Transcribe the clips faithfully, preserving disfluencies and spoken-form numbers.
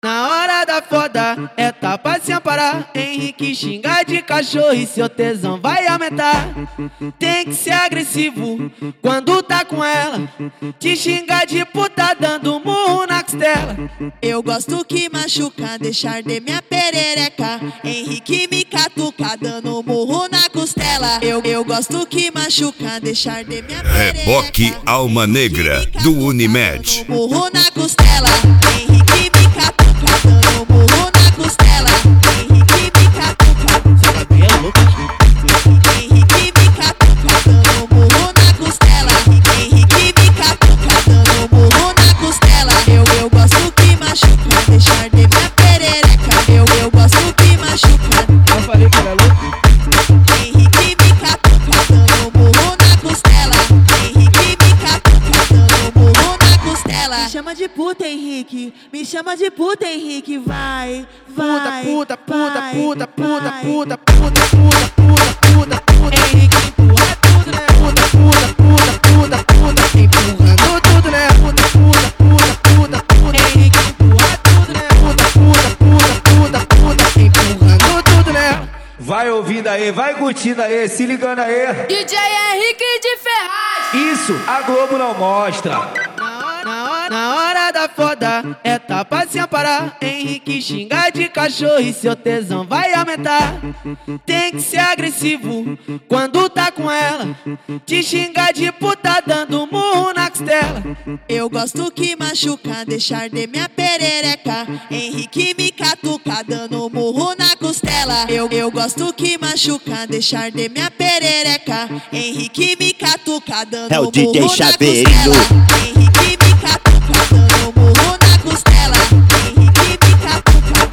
Na hora da foda é tapa sem parar. Henrique xinga de cachorro e seu tesão vai aumentar. Tem que ser agressivo quando tá com ela. Te xinga de puta dando murro na costela. Eu gosto que machuca, deixar de minha perereca. Henrique me catuca, dando murro na costela. Eu, eu gosto que machuca, deixar de minha perereca. Reboque Alma Negra do Unimed. Murro na costela. Henrique me catuca, dando murro na costela. Henrique me catuca. Henrique me catuca, dando murro na costela. Henrique me catuca, dando murro na costela. Eu, eu gosto que machuca, deixar de minha perereca. Eu, eu gosto que machuca. Eu falei que era louco. Henrique me catuca, dando murro na costela. Henrique me catuca, dando murro na costela. Me chama de puta, Henrique. Me chama de puta, Henrique. Vai, vai. Puta, puta, vai, puta, puta, vai. puta, puta, puta, puta, puta, puta. Henrique empurra tudo, né? Puta, puta, puta, puta, puta. Empurrando tudo, né? Puta, puta, puta, puta, puta. Henrique empurra tudo, né? Puta, puta, puta, puta, puta. Empurrando tudo, né? Vai ouvindo aí, vai curtindo aí, se ligando aí. D J Henrique de Ferraz. Isso a Globo não mostra. Na hora, na hora da foda é tapa sem parar. Henrique xinga de cachorro e seu tesão vai aumentar. Tem que ser agressivo quando tá com ela. Te xinga de puta dando murro na costela. Eu gosto que machuca, deixar de minha perereca. Henrique me catuca, dando murro na costela. Eu, eu gosto que machuca, deixar de minha perereca. Henrique me catuca, dando É o murro D J na Chaveirinho. costela. Henrique me catuca, dando murro na costela. Henrique me catuca.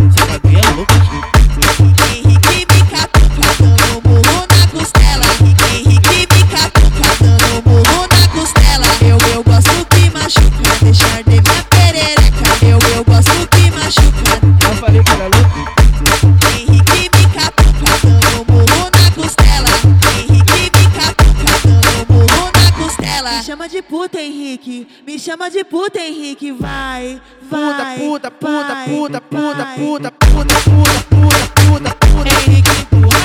Henrique me catuca, dando murro na costela. Henrique me catuca, dando murro na costela. Eu, eu gosto que machuca, deixar de minha perereca. Eu, eu gosto que machuca. Eu falei que era louco. Henrique me catuca, dando murro na costela. Henrique me catuca, dando murro na costela. Me chama de puta, Henrique. Me chama de puta, Henrique. Vai, vai. Puta, puta, puta, vai, puta, puta, vai. puta, puta, puta, puta, puta, puta. Henrique empurra